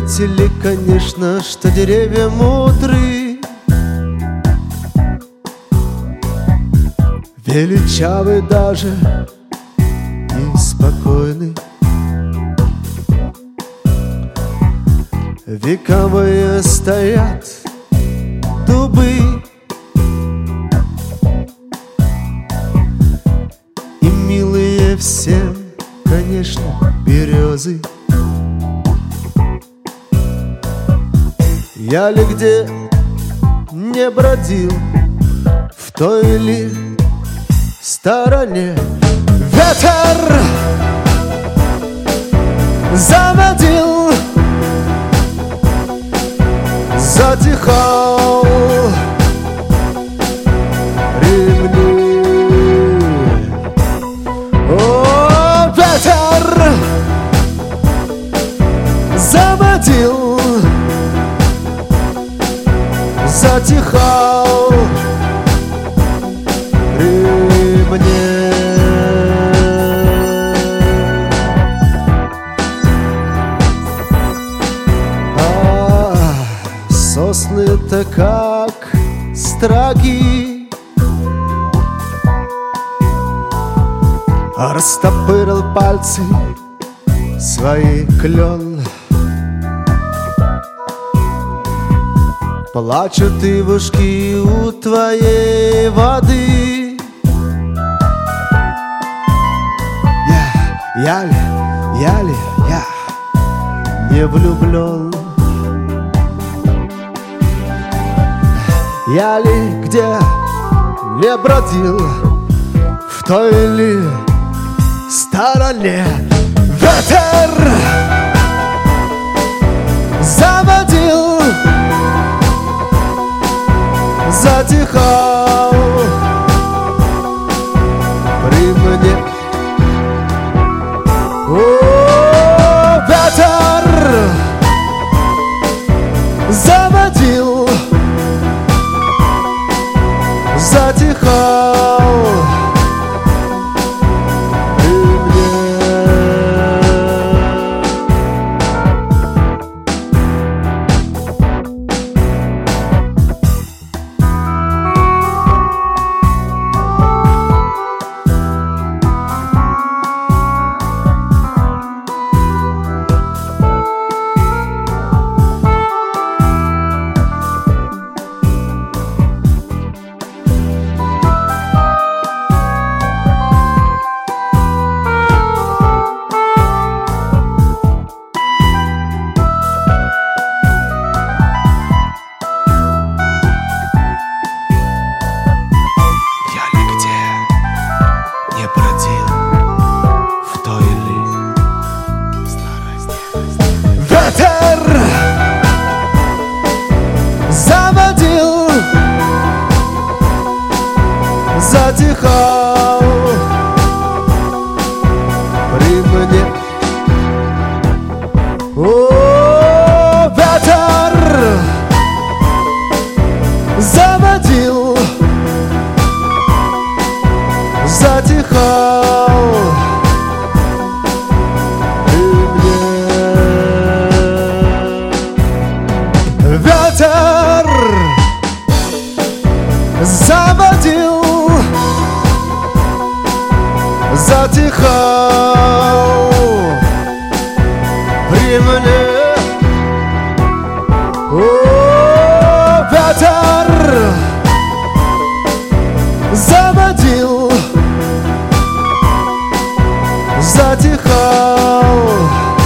заметили, конечно, что деревья мудры, величавы даже и спокойны. Вековые стоят дубы, и милые всем, конечно, березы. Я ли где не бродил, в той ли стороне ветер заводил, затихал ремни. О, ветер заводил, затихал ремни. Сосны-то как строги, растопырил пальцы свои клен. Плачут ивушки у твоей воды. Я не влюблен. Я ли где не бродил, в той ли стороне ветер заводил, затихал при мне. О, ветер заводил, затихал при мне. Ветер заводил, затихал при мне. О, ветер заводил, затихал при мне. Ветер заводил, затихал при мне. О, ветер заводил, затихал